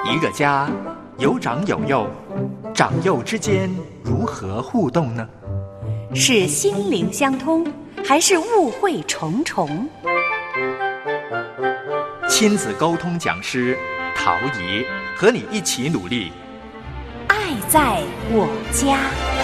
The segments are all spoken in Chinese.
一个家有长有幼，长幼之间如何互动呢？ 是心灵相通，还是误会重重？ 亲子沟通讲师陶怡和你一起努力， 爱在我家。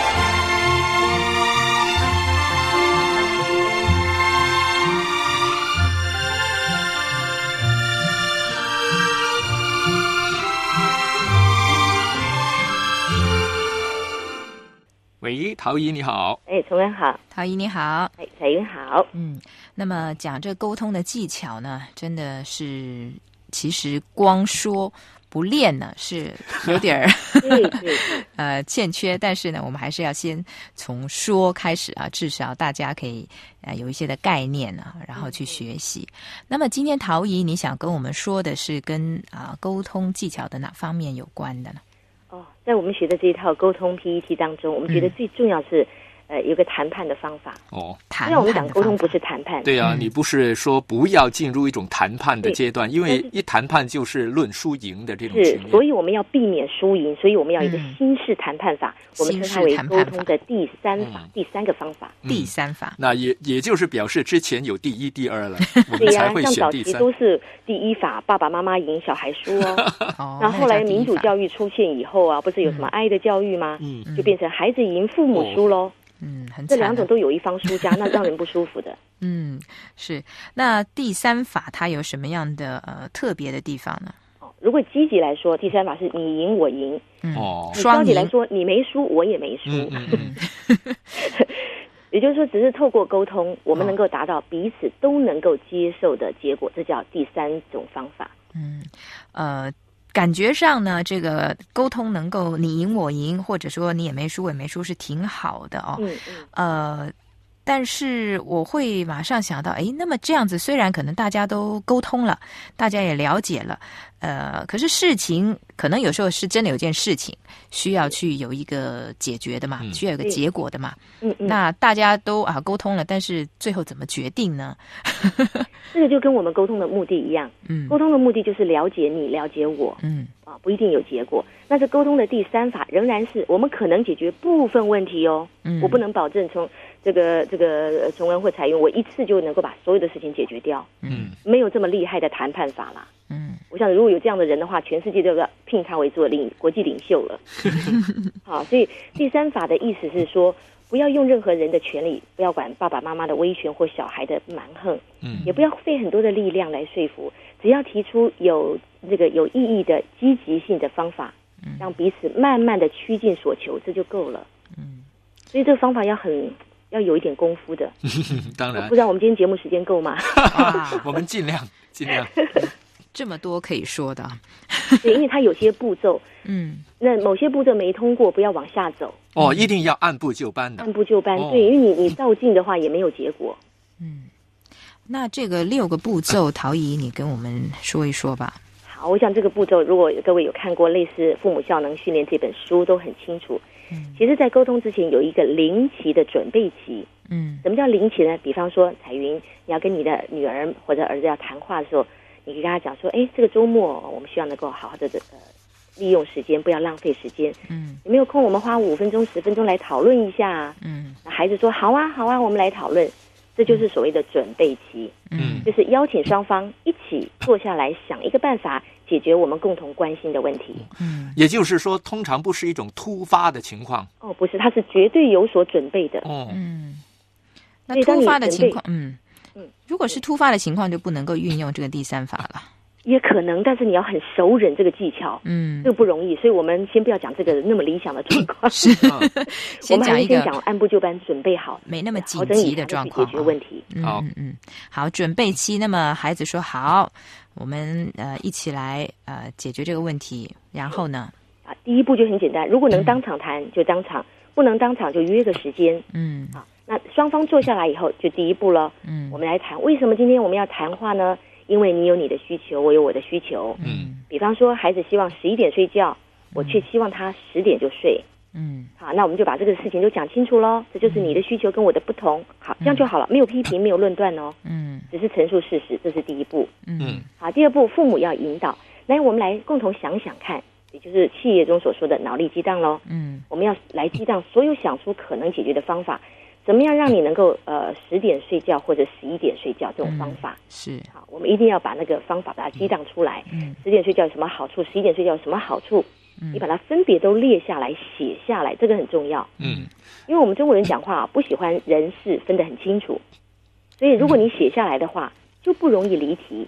喂，陶怡你好。 崇文好。 陶怡你好。 彩云好。 那么讲这沟通的技巧呢，真的是其实光说不练呢是有点欠缺，但是呢我们还是要先从说开始啊，至少大家可以有一些的概念啊，然后去学习。那么今天陶怡你想跟我们说的是跟沟通技巧的哪方面有关的呢？ 在我们学的这一套沟通 PET 当中，我们觉得最重要是有个谈判的方法。虽然我们讲沟通不是谈判， 对啊，你不是说不要进入一种谈判的阶段，因为一谈判就是论输赢的这种局面。 是，所以我们要避免输赢，所以我们要有一个新式谈判法，我们称它为沟通的第三法，第三个方法。 第三法， 那也就是表示之前有第一、第二了，我们对才会选第三。 像早期都是第一法，爸爸妈妈赢，小孩输哦。那后来民主教育出现以后啊，不是有什么爱的教育吗？就变成孩子赢，父母输喽。 很这两种都有一方输家，那让人不舒服的。 是。那第三法它有什么样的特别的地方呢？ 如果积极来说，第三法是你赢我赢。 双赢。 消极来说，你没输我也没输。也就是说，只是透过沟通，我们能够达到彼此都能够接受的结果，这叫第三种方法。 感觉上呢，这个沟通能够你赢我赢，或者说你也没输我也没输，是挺好的哦。但是我会马上想到，那么这样子虽然可能大家都沟通了，大家也了解了，可是事情可能有时候是真的有件事情需要去有一个解决的嘛，需要有个结果的嘛。那大家都沟通了，但是最后怎么决定呢？ 这个就跟我们沟通的目的一样，沟通的目的就是了解你，了解我，不一定有结果。那这沟通的第三法仍然是我们可能解决部分问题哦，我不能保证从这个崇文或彩云我一次就能够把所有的事情解决掉，没有这么厉害的谈判法啦。我想如果有这样的人的话，全世界都要聘他为做国际领袖了。好，所以第三法的意思是说，不要用任何人的权利，不要管爸爸妈妈的威权或小孩的蛮横，也不要费很多的力量来说服，只要提出有意义的积极性的方法，让彼此慢慢的趋近所求，这就够了。所以这个方法要有一点功夫的。 当然， 不知道我们今天节目时间够吗？ 我们尽量。 这么多可以说的。 对，因为它有些步骤，那某些步骤没通过，不要往下走。 一定要按部就班的。按部就班，对，因为你照进的话也没有结果。 那这个6个步骤，陶怡你跟我们说一说吧。 好，我想这个步骤，如果各位有看过类似《父母效能训练》这本书，都很清楚。其实，在沟通之前有一个零期的准备期。什么叫零期呢？比方说，彩云，你要跟你的女儿或者儿子要谈话的时候，你可以跟他讲说，这个周末我们希望能够好好的利用时间，不要浪费时间。有没有空？我们花5分钟、10分钟来讨论一下。那孩子说好啊，好啊，我们来讨论。这就是所谓的准备期。就是邀请双方一起坐下来想一个办法，解决我们共同关心的问题。 也就是说，通常不是一种突发的情况。 不是，它是绝对有所准备的。 那突发的情况，如果是突发的情况，就不能够运用这个第三法了。 也可能，但是你要很熟稔这个技巧，这个不容易。所以我们先不要讲这个那么理想的状况，我们还是先讲按部就班，准备好， 没那么紧急的状况， 解决问题。 好，准备期。那么孩子说好，我们一起来解决这个问题。然后呢？ 第一步就很简单，如果能当场谈就当场，不能当场就约个时间。那双方坐下来以后，就第一步了。我们来谈为什么今天我们要谈话呢？因为你有你的需求，我有我的需求。比方说孩子希望11点睡觉，我却希望他10点就睡。好，那我们就把这个事情就讲清楚咯，这就是你的需求跟我的不同。好，这样就好了，没有批评，没有论断哦。只是陈述事实，这是第一步。好，第二步，父母要引导。 来，我们来共同想想看，也就是企业中所说的脑力激荡咯。我们要来激荡所有想出可能解决的方法，怎么样让你能够10点睡觉或者11点睡觉这种方法。 是好，我们一定要把那个方法把它激荡出来。10点睡觉有什么好处，11点睡觉有什么好处，你把它分别都列下来写下来，这个很重要。因为我们中国人讲话不喜欢人事分得很清楚，所以如果你写下来的话，就不容易离题。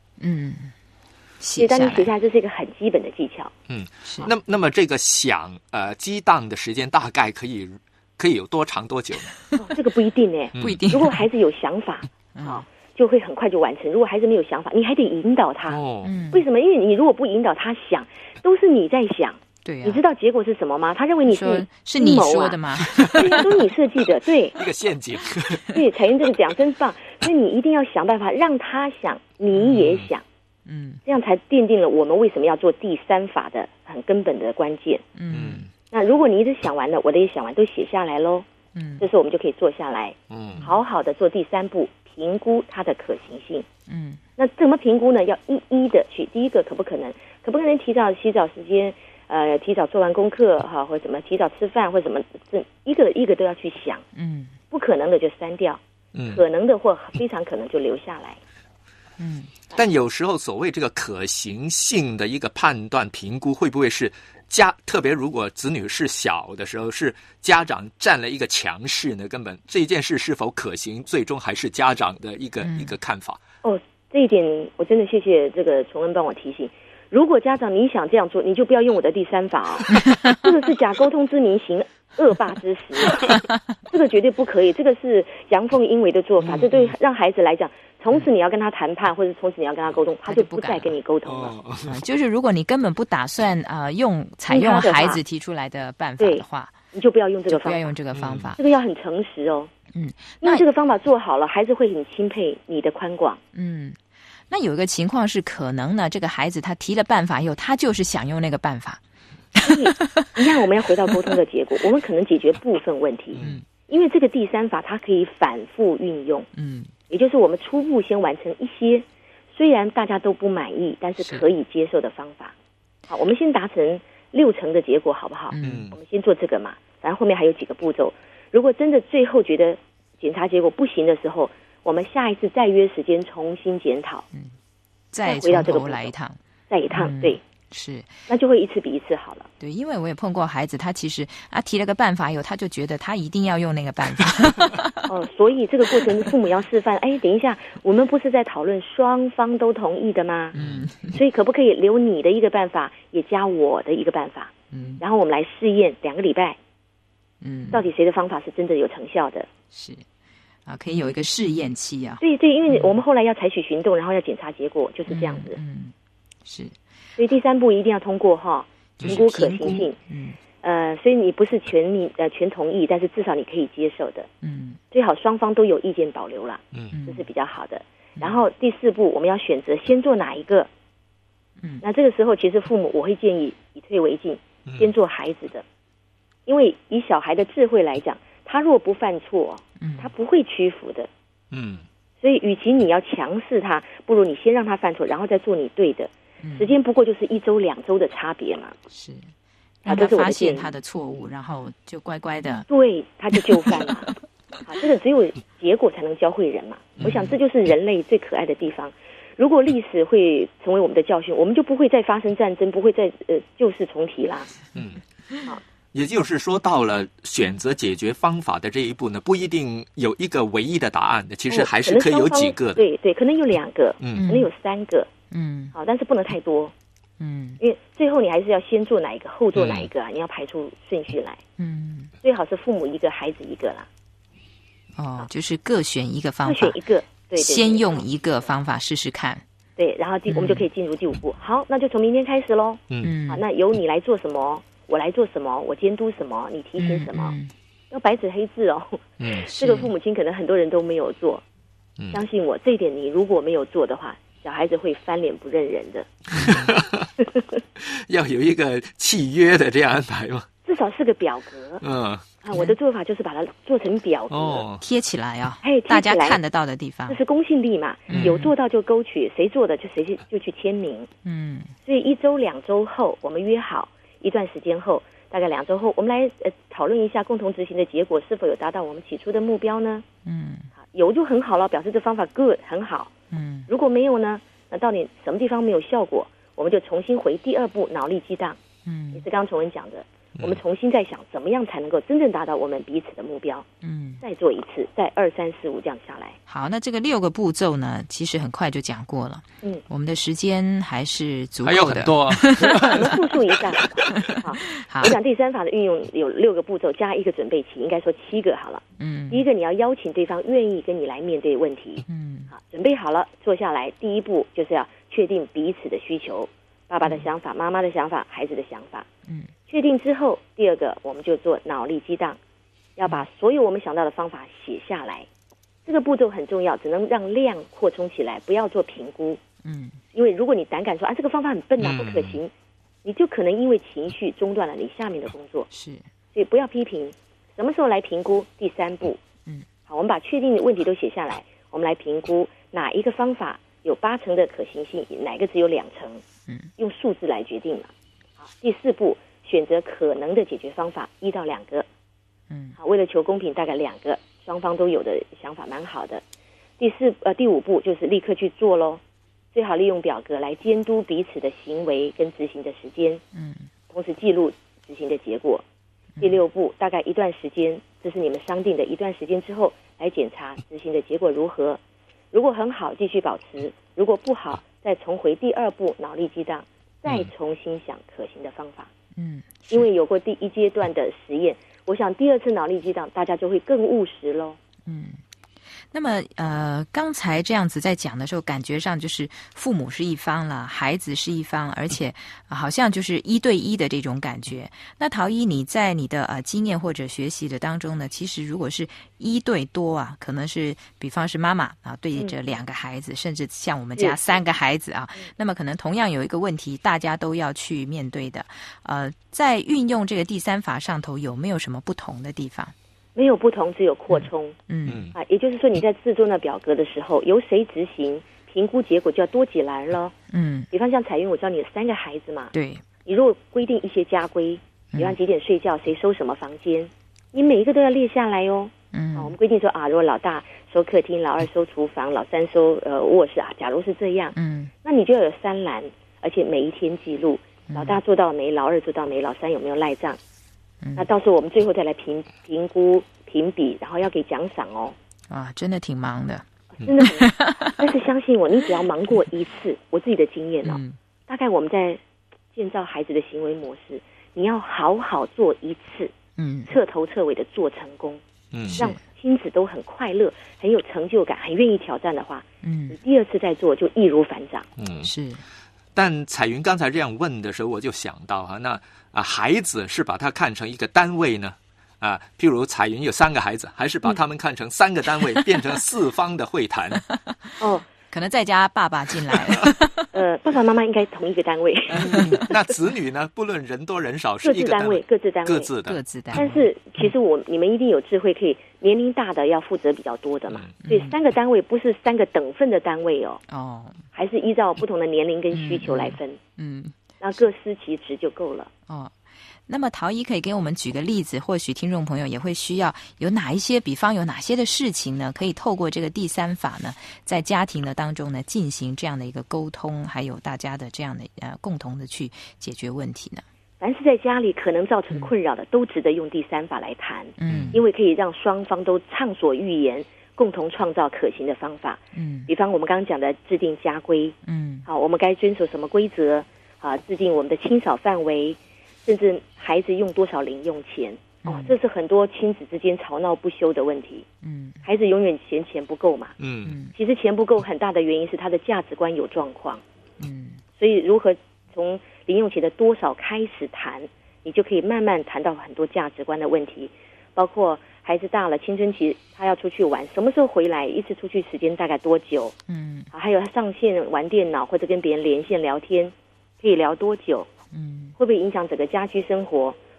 所以当你写下来，这是一个很基本的技巧。 那么这个激荡的时间大概可以有多长多久呢？ 这个不一定呢， 不一定。 如果孩子有想法，就会很快就完成。如果孩子没有想法，你还得引导他。为什么？因为你如果不引导他想，都是你在想。 对啊， 你知道结果是什么吗？他认为你是你说的吗？ 对呀，都是你设计的，对， 一个陷阱。 对，彩云这个讲真棒，所以你一定要想办法让他想，你也想，这样才奠定了我们为什么要做第3法的很根本的关键。那如果你一直想完了，我的也想完，都写下来咯。这时候我们就可以坐下来，好好的做第3步，评估它的可行性。那怎么评估呢？要一一的去，第一个可不可能提早洗澡时间。提早做完功课哈，或者怎么提早吃饭，或者怎么，这一个一个都要去想。不可能的就删掉，可能的或非常可能就留下来。 但有时候所谓这个可行性的一个判断评估，会不会是特别如果子女是小的时候，是家长占了一个强势呢？根本这一件事是否可行，最终还是家长的一个看法。 这一点我真的谢谢这个崇恩帮我提醒。如果家长你想这样做，你就不要用我的第3法这个是假沟通之名，行恶霸之实，这个绝对不可以，这个是阳奉阴违的做法。这对让孩子来讲，从此你要跟他谈判，或者从此你要跟他沟通，他就不再跟你沟通了。 就是如果你根本不打算采用孩子提出来的办法的话， 你就不要用这个方法， 不要用这个方法。 这个要很诚实哦。因为这个方法做好了，孩子会很钦佩你的宽广。 那有一个情况是，可能呢，这个孩子他提了办法以后，他就是想用那个办法。 你看，我们要回到沟通的结果，我们可能解决部分问题。因为这个第3法它可以反复运用。也就是我们初步先完成一些虽然大家都不满意，但是可以接受的方法。好，我们先达成60%的结果，好不好？我们先做这个嘛，反正后面还有几个步骤。如果真的最后觉得检查结果不行的时候，我们下一次再约时间重新检讨， 再回到这个步骤来一趟， 再一趟，对， 是， 那就会一次比一次好了。 对，因为我也碰过孩子，他其实提了个办法以后，他就觉得他一定要用那个办法。 所以这个过程父母要示范。等一下，我们不是在讨论双方都同意的吗？所以可不可以留你的一个办法，也加我的一个办法？然后我们来试验2个礼拜，到底谁的方法是真的有成效的？ 是。可以有一个试验期啊。 对对，因为我们后来要采取行动，然后要检查结果，就是这样子。 是。 所以第3步一定要通过评估可行性。所以你不是全同意，但是至少你可以接受的。最好双方都有意见保留啦。这是比较好的。然后第4步，我们要选择先做哪一个。那这个时候其实父母我会建议以退为进，先做孩子的，因为以小孩的智慧来讲，他若不犯错，他不会屈服的。所以与其你要强势他，不如你先让他犯错，然后再做你对的。时间不过就是1周2周的差别嘛。 是，让他发现他的错误，然后就乖乖的， 对，他就就范了。这个只有结果才能教会人嘛。我想这就是人类最可爱的地方。如果历史会成为我们的教训，我们就不会再发生战争，不会再旧事重提啦。 也就是说，到了选择解决方法的这一步呢，不一定有一个唯一的答案的，其实还是可以有几个的。 对对，可能有2个，可能有3个。好，但是不能太多。因为最后你还是要先做哪一个，后做哪一个啊？你要排出顺序来。最好是父母一个，孩子一个啦。 就是各选一个方法， 各选一个，对， 先用一个方法试试看。 对，然后我们就可以进入第5步。好，那就从明天开始咯。好，那由你来做什么，我来做什么，我监督什么，你提醒什么，要白纸黑字哦。这个父母亲可能很多人都没有做。相信我，这一点你如果没有做的话，小孩子会翻脸不认人的。 要有一个契约的这样安排吗？ 至少是个表格。我的做法就是把它做成表格， 贴起来啊， 大家看得到的地方， 这是公信力嘛。有做到就勾取，谁做的就谁就去签名。所以1周2周后，我们约好一段时间后，大概2周后，我们来讨论一下共同执行的结果是否有达到我们起初的目标呢？有就很好了，表示这方法 good 很好。如果没有呢，那到底什么地方没有效果，我们就重新回第2步脑力激荡。也是刚刚崇文讲的，我们重新再想怎么样才能够真正达到我们彼此的目标。再做一次，再2、3、4、5这样下来。 好，那这个6个步骤呢，其实很快就讲过了。我们的时间还是足够的， 还有很多。 我们复述一下好，我讲第3法的运用有6个步骤加1个准备期，应该说7个好了。第一个，你要邀请对方愿意跟你来面对问题。好，准备好了，坐下来，第一步就是要确定彼此的需求，爸爸的想法、妈妈的想法、孩子的想法。确定之后，第2个我们就做脑力激荡，要把所有我们想到的方法写下来。这个步骤很重要，只能让量扩充起来，不要做评估。因为如果你胆敢说这个方法很笨不可行，你就可能因为情绪中断了你下面的工作。 是， 所以不要批评。什么时候来评估？第3步。好，我们把确定的问题都写下来，我们来评估哪一个方法有8成的可行性，哪个只有2成。用数字来决定嘛。好，第4步，选择可能的解决方法1到2个。好，为了求公平，大概2个，双方都有的想法蛮好的。第5步就是立刻去做咯，最好利用表格来监督彼此的行为跟执行的时间。同时记录执行的结果。第6步，大概一段时间，这是你们商定的一段时间之后来检查执行的结果如何。如果很好，继续保持；如果不好，再重回第2步脑力激荡，再重新想可行的方法。因为有过第1阶段的实验，我想第2次脑力激荡大家就会更务实咯。 那么刚才这样子在讲的时候，感觉上就是父母是一方了，孩子是一方，而且好像就是1对1的这种感觉。那陶一，你在你的经验或者学习的当中呢，其实如果是1对多可能是比方是妈妈对着2个孩子，甚至像我们家3个孩子那么可能同样有一个问题，大家都要去面对的。在运用这个第3法上头，有没有什么不同的地方？ 没有不同，只有扩充。也就是说你在制作那表格的时候，由谁执行，评估结果就要多几栏了。比方像彩云，我知道你有3个孩子嘛， 对， 你如果规定一些家规，比方几点睡觉，谁收什么房间，你每一个都要列下来哦。我们规定说如果老大收客厅，老2收厨房，老3收卧室假如是这样，那你就要有3栏，而且每一天记录，老大做到没，老2做到没，老3有没有赖账。那到时候我们最后再来评估评比，然后要给奖赏哦。 真的挺忙的， 真的很忙。但是相信我，你只要忙过1次，我自己的经验大概我们在建造孩子的行为模式，你要好好做1次，彻头彻尾的做成功，让亲子都很快乐，很有成就感，很愿意挑战的话，你第2次再做就易如反掌。 是。 但彩云刚才这样问的时候，我就想到那孩子是把它看成一个单位呢？譬如彩云有3个孩子，还是把他们看成3个单位，变成4方的会谈？ 可能再加爸爸进来了。 爸爸妈妈应该同一个单位。 那子女呢？不论人多人少，是一个单位， 各自单位， 各自单位。 但是其实你们一定有智慧，可以年龄大的要负责比较多的嘛。所以3个单位不是3个等份的单位还是依照不同的年龄跟需求来分。那各司其职就够了。 那么陶一可以给我们举个例子，或许听众朋友也会需要有哪一些，比方有哪些的事情呢，可以透过这个第3法呢，在家庭的当中呢进行这样的一个沟通，还有大家的这样的共同的去解决问题呢？ 凡是在家里可能造成困扰的，都值得用第3法来谈。因为可以让双方都畅所欲言，共同创造可行的方法。比方我们刚刚讲的制定家规。好，我们该遵守什么规则？制定我们的清扫范围。甚至孩子用多少零用钱，这是很多亲子之间吵闹不休的问题。孩子永远嫌钱不够嘛。其实钱不够很大的原因是他的价值观有状况。所以如何从零用钱的多少开始谈，你就可以慢慢谈到很多价值观的问题，包括孩子大了青春期他要出去玩，什么时候回来，一次出去时间大概多久，还有他上线玩电脑或者跟别人连线聊天可以聊多久，会不会影响整个家居生活，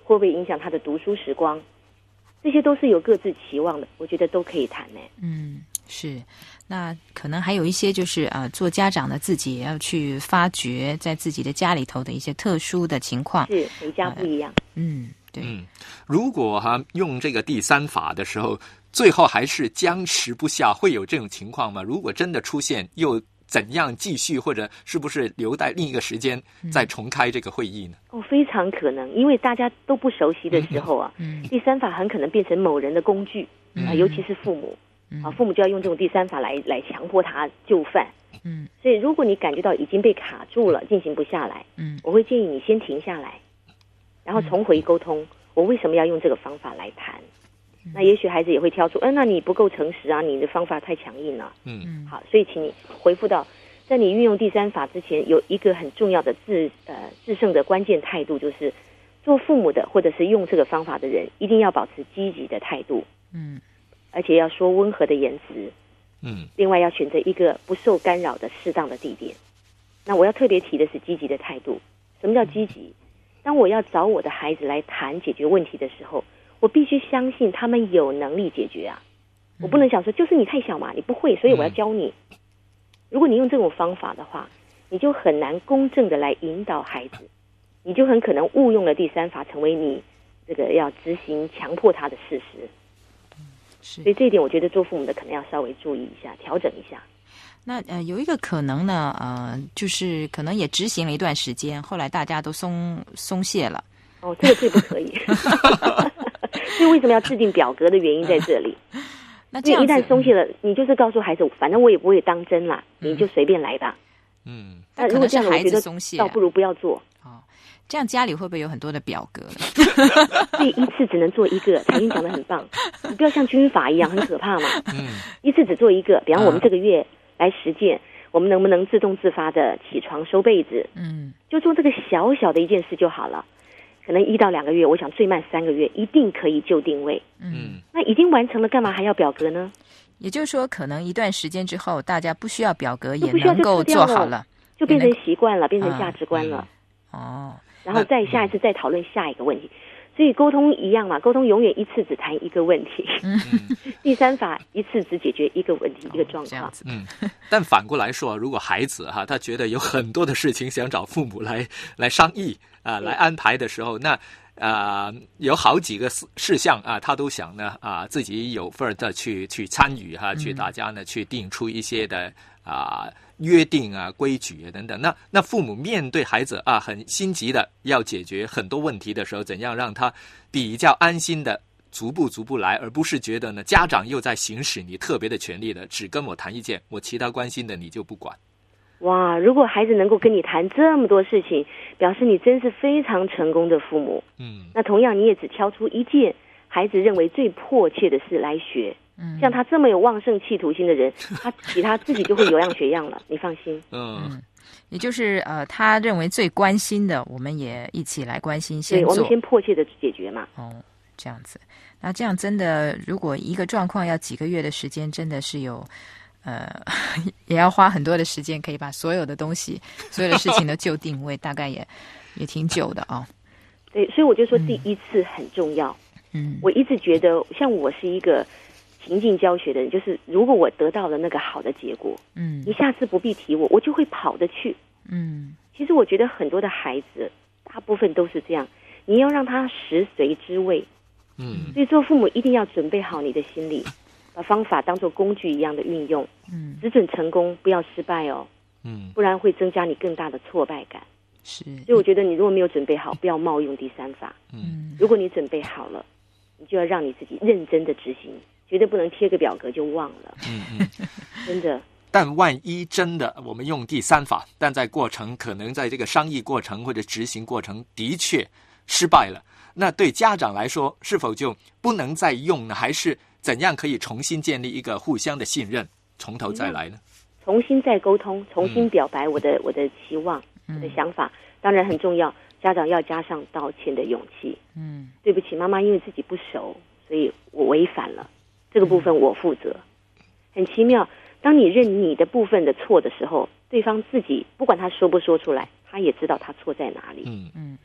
会不会影响他的读书时光？这些都是有各自期望的，我觉得都可以谈呢。 是。那可能还有一些就是做家长的自己也要去发掘在自己的家里头的一些特殊的情况， 是每家不一样。 对。 如果用这个第三法的时候，最后还是僵持不下，会有这种情况吗？如果真的出现，又怎样继续，或者是不是留待另一个时间再重开这个会议呢？ 非常可能，因为大家都不熟悉的时候第三法很可能变成某人的工具尤其是父母。父母就要用这种第三法来强迫他就范。所以如果你感觉到已经被卡住了，进行不下来，我会建议你先停下来，然后重回沟通，我为什么要用这个方法来谈？那也许孩子也会挑出，那你不够诚实啊，你的方法太强硬了。好，所以请你回复到，在你运用第三法之前，有一个很重要的制胜的关键态度，就是做父母的或者是用这个方法的人，一定要保持积极的态度。而且要说温和的言辞。另外要选择一个不受干扰的适当的地点。那我要特别提的是积极的态度。什么叫积极？当我要找我的孩子来谈解决问题的时候，我必须相信他们有能力解决啊。我不能想说就是你太小嘛，你不会，所以我要教你。如果你用这种方法的话，你就很难公正的来引导孩子，你就很可能误用了第三法，成为你这个要执行强迫他的事实。所以这一点我觉得做父母的可能要稍微注意一下，调整一下。 那有一个可能呢，就是可能也执行了一段时间，后来大家都松懈了。 这个最不可以。所以为什么要制定表格的原因在这里。 那这样一旦松懈了，你就是告诉孩子，反正我也不会当真啦，你就随便来吧。 那如果这样孩子松懈， 倒不如不要做。 这样家里会不会有很多的表格？ 所以一次只能做一个。彩英讲得很棒，你不要像军阀一样很可怕嘛。一次只做一个，比方我们这个月来实践，我们能不能自动自发的起床收被子？就做这个小小的一件事就好了。可能1到2个月，我想最慢3个月一定可以就定位。那已经完成了，干嘛还要表格呢？ 也就是说，可能一段时间之后，大家不需要表格也能够做好了， 就变成习惯了，变成价值观了。然后再下一次再讨论下一个问题。所以沟通一样嘛，沟通永远一次只谈一个问题。第三法一次只解决一个问题，一个状况。 但反过来说，如果孩子他觉得有很多的事情想找父母来商议来安排的时候，那有好几个事项他都想呢自己有份的去参与去大家呢去定出一些的约定规矩等等。那父母面对孩子很心急的要解决很多问题的时候，怎样让他比较安心的逐步来，而不是觉得呢家长又在行使你特别的权利的，只跟我谈意见，我其他关心的你就不管。 哇，如果孩子能够跟你谈这么多事情，表示你真是非常成功的父母。那同样你也只挑出一件孩子认为最迫切的事来学。像他这么有旺盛企图心的人，他其他自己就会有样学样了，你放心。 也就是他认为最关心的，我们也一起来关心，先做。 对，我们先迫切的解决嘛。 这样子。那这样真的，如果一个状况要几个月的时间，真的是有也要花很多的时间，可以把所有的东西、所有的事情都就定位，大概也挺久的对，所以我就说第一次很重要。我一直觉得，像我是一个情境教学的人，就是如果我得到了那个好的结果，你下次不必提我就会跑得去。其实我觉得很多的孩子，大部分都是这样，你要让他食髓知味。所以做父母一定要准备好你的心理，把方法当作工具一样的运用，只准成功，不要失败哦。不然会增加你更大的挫败感。 是， 所以我觉得你如果没有准备好，不要冒用第三法。如果你准备好了，你就要让你自己认真的执行，绝对不能贴个表格就忘了。真的。 但万一真的我们用第三法，但在过程可能在这个商议过程或者执行过程的确失败了，那对家长来说是否就不能再用呢？还是怎样可以重新建立一个互相的信任，从头再来呢？ 重新再沟通，重新表白我的期望，我的想法，当然很重要。家长要加上道歉的勇气。对不起，妈妈因为自己不熟，所以我违反了，这个部分我负责。很奇妙，当你认你的部分的错的时候，对方自己不管他说不说出来，他也知道他错在哪里。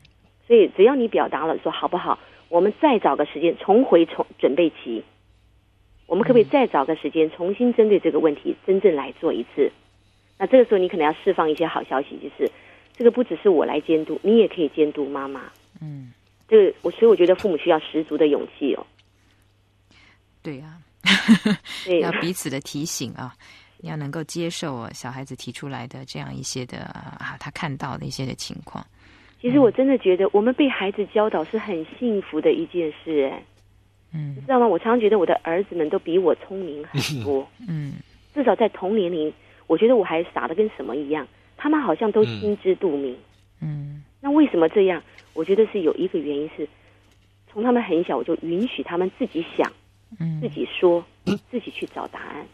所以只要你表达了说好不好，我们再找个时间重准备期，我们可不可以再找个时间重新针对这个问题真正来做一次？那这个时候你可能要释放一些好消息，就是这个不只是我来监督，你也可以监督妈妈。这个所以我觉得父母需要十足的勇气哦。 对啊，要彼此的提醒啊，要能够接受小孩子提出来的这样一些的他看到的一些的情况。 其实我真的觉得我们被孩子教导是很幸福的一件事，你知道吗？我常常觉得我的儿子们都比我聪明很多，至少在同年龄，我觉得我还傻得跟什么一样，他们好像都心知肚明。那为什么这样？我觉得是有一个原因是，从他们很小我就允许他们自己想，自己说，自己去找答案。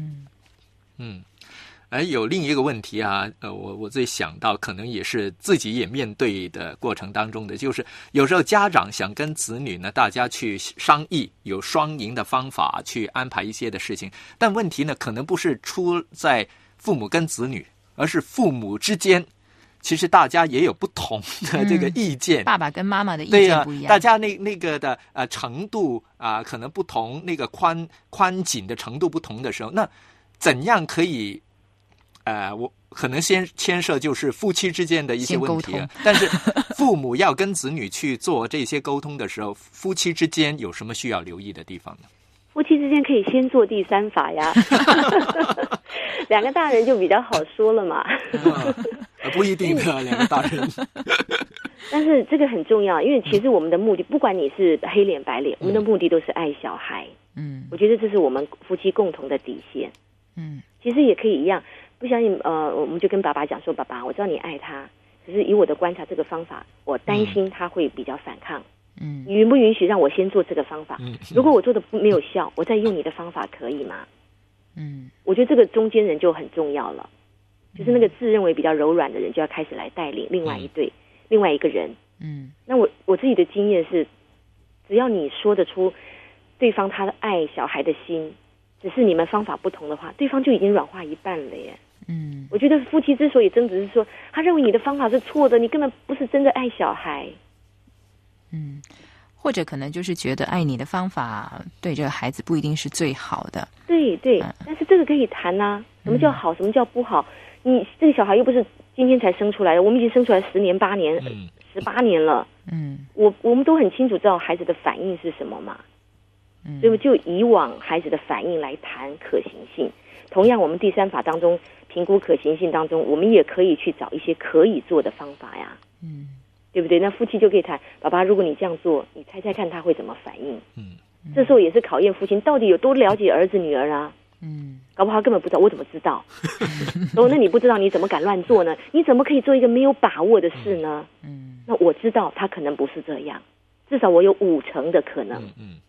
有另一个问题啊，我自己想到，可能也是自己也面对的过程当中的，就是有时候家长想跟子女呢，大家去商议，有双赢的方法去安排一些的事情，但问题呢，可能不是出在父母跟子女，而是父母之间。其实大家也有不同的这个意见， 爸爸跟妈妈的意见不一样， 大家那个的程度可能不同，那个宽紧的程度不同的时候，那怎样可以我可能先牵涉就是夫妻之间的一些问题了，但是父母要跟子女去做这些沟通的时候，夫妻之间有什么需要留意的地方呢？ 夫妻之间可以先做第三法呀，两个大人就比较好说了嘛。 不一定的，两个大人。 但是这个很重要，因为其实我们的目的，不管你是黑脸白脸，我们的目的都是爱小孩。我觉得这是我们夫妻共同的底线。其实也可以一样，不相信我们就跟爸爸讲说，爸爸，我知道你爱他，只是以我的观察这个方法，我担心他会比较反抗。你允不允许让我先做这个方法？如果我做的没有效，我再用你的方法可以吗？我觉得这个中间人就很重要了，就是那个自认为比较柔软的人就要开始来带领另外一个人。那我自己的经验是，只要你说得出对方他的爱小孩的心，只是你们方法不同的话，对方就已经软化一半了耶。我觉得夫妻之所以争执是说，他认为你的方法是错的，你根本不是真的爱小孩。 或者可能就是觉得爱你的方法对这个孩子不一定是最好的。 对，但是这个可以谈啊，什么叫好，什么叫不好？你这个小孩又不是今天才生出来的，我们已经生出来10年、8年、18年了。我们都很清楚知道孩子的反应是什么嘛。所以就以往孩子的反应来谈可行性。同样，我们第三法当中评估可行性当中，我们也可以去找一些可以做的方法呀。对不对？那夫妻就可以谈，爸爸，如果你这样做，你猜猜看他会怎么反应？这时候也是考验父亲到底有多了解儿子女儿啊。搞不好他根本不知道，我怎么知道？那你不知道，你怎么敢乱做呢？你怎么可以做一个没有把握的事呢？那我知道他可能不是这样，至少我有50%的可能。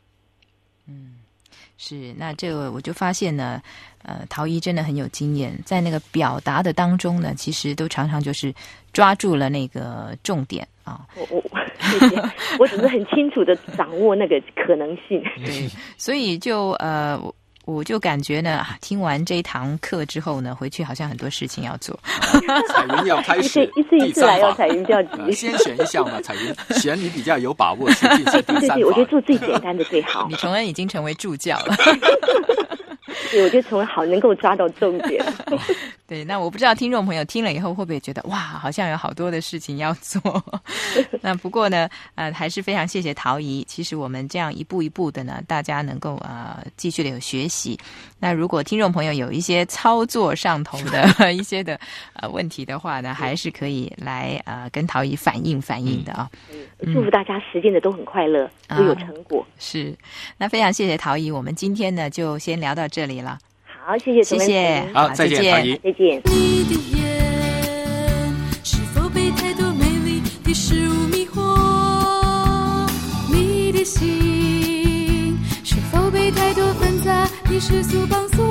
是，那这个我就发现呢，陶姨真的很有经验，在那个表达的当中呢，其实都常常就是抓住了那个重点啊。 我只是很清楚的掌握那个可能性。 对，所以就我就感觉呢，听完这一堂课之后呢，回去好像很多事情要做。 彩云要开始一次来要彩云比较急。 先选一项嘛，彩云选你比较有把握去进行第三法。 对，我觉得做最简单的最好。 你崇恩已经成为助教了。 对，我觉得崇恩好能够抓到重点。 对，那我不知道听众朋友听了以后会不会觉得哇，好像有好多的事情要做。那不过呢，还是非常谢谢陶姨。其实我们这样一步一步的呢，大家能够继续的有学习。那如果听众朋友有一些操作上头的一些的问题的话呢，还是可以来跟陶姨反映的啊。 祝福大家实践的都很快乐，都有成果。 是，那非常谢谢陶姨，我们今天呢就先聊到这里了。 好，谢谢， 谢谢， 好，再见，陶姨， 再见。 你的眼是否被太多美丽的事物迷惑？你的心是否被太多纷杂的世俗绑锁？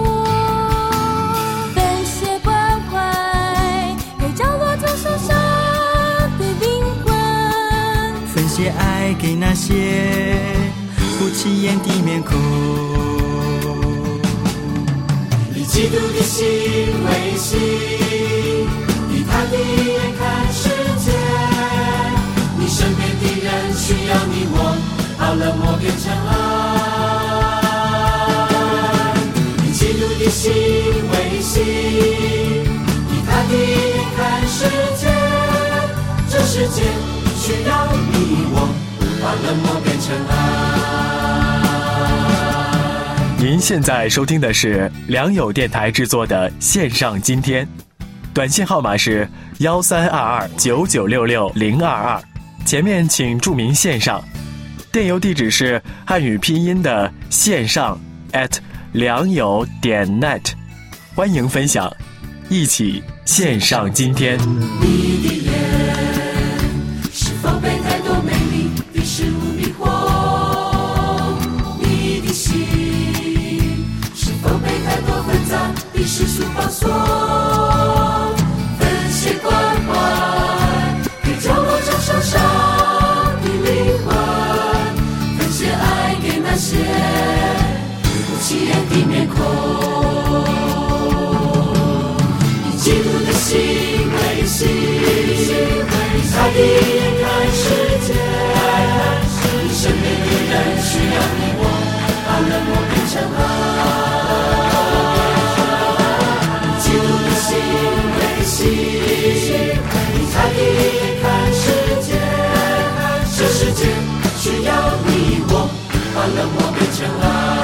分些关怀给角落中受伤的灵魂， 分些爱给那些不起眼的面孔。以基督的心为心，以他的眼看世界，你身边变成爱。以基督的心为心，以他的眼看世界，这世界需要你我把冷漠变成爱。 您现在收听的是良友电台制作的线上今天，短信号码是1322996622，前面请注明线上，电邮地址是汉语拼音的线上良友.net， 欢迎分享，一起线上今天。 你的眼是否被太多美丽的事物迷惑？你的心是否被太多纷杂的世俗绑锁？分些关怀给角落中受伤的灵魂，分些爱给那些不起眼的面孔。以基督的心为心，他的眼看世界，身边的人需要你我把冷漠变成爱。以基督的心为心，他的眼看世界，这世界需要你我把冷漠变成爱。